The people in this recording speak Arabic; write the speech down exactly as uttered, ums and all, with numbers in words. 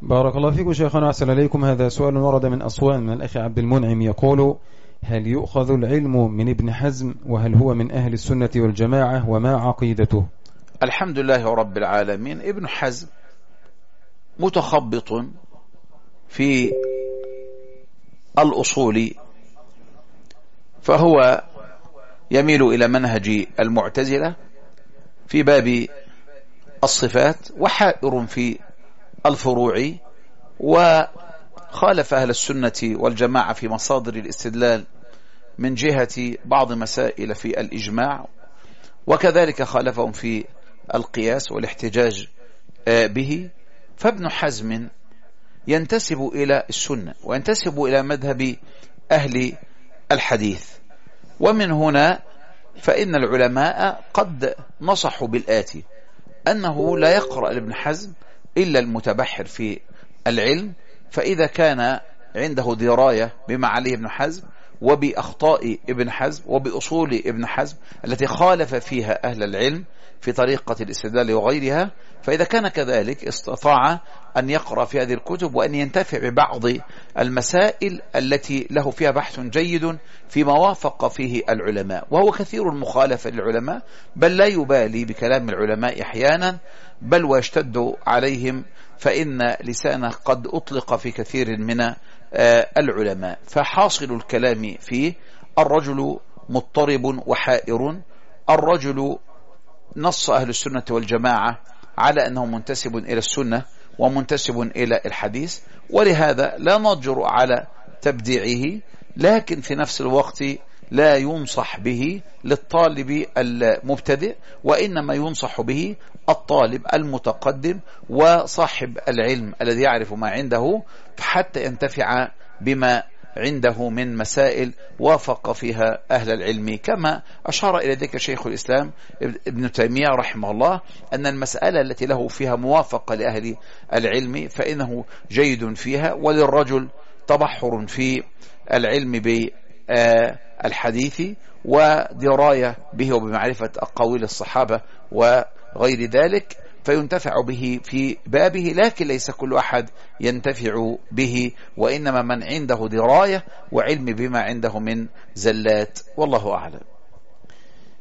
بارك الله فيكم شيخنا وأحسن إليكم. هذا سؤال ورد من أسوان من الأخ عبد المنعم يقول: هل يؤخذ العلم من ابن حزم، وهل هو من أهل السنة والجماعة، وما عقيدته؟ الحمد لله رب العالمين. ابن حزم متخبط في الأصول، فهو يميل إلى منهج المعتزلة في باب الصفات، وحائر في الفروع، وخالف أهل السنة والجماعة في مصادر الاستدلال من جهة بعض مسائل في الإجماع، وكذلك خالفهم في القياس والاحتجاج به. فابن حزم ينتسب إلى السنة وينتسب إلى مذهب أهل الحديث، ومن هنا فإن العلماء قد نصحوا بالآتي: أنه لا يقرأ لابن حزم إلا المتبحر في العلم، فإذا كان عنده دراية بما عليه ابن حزم وبأخطاء ابن حزم وبأصول ابن حزم التي خالف فيها أهل العلم في طريقة الاستدلال وغيرها، فإذا كان كذلك استطاع أن يقرأ في هذه الكتب وأن ينتفع ببعض المسائل التي له فيها بحث جيد فيما وافق فيه العلماء. وهو كثير المخالفة للعلماء، بل لا يبالي بكلام العلماء أحيانا، بل ويشتد عليهم، فإن لسانه قد أطلق في كثير من العلماء. فحاصل الكلام فيه: الرجل مضطرب وحائر. الرجل نص أهل السنة والجماعة على أنه منتسب إلى السنة ومنتسب إلى الحديث، ولهذا لا نضجر على تبديعه، لكن في نفس الوقت لا ينصح به للطالب المبتدئ، وإنما ينصح به الطالب المتقدم وصاحب العلم الذي يعرف ما عنده، حتى ينتفع بما عنده من مسائل وافق فيها أهل العلم، كما أشار إلى ذلك شيخ الإسلام ابن تيمية رحمه الله، أن المسألة التي له فيها موافقة لأهل العلم فإنه جيد فيها، وللرجل تبحر في العلم بالحديث ودراية به وبمعرفة أقاويل الصحابة وغير ذلك، فينتفع به في بابه، لكن ليس كل أحد ينتفع به، وإنما من عنده دراية وعلم بما عنده من زلات، والله أعلم.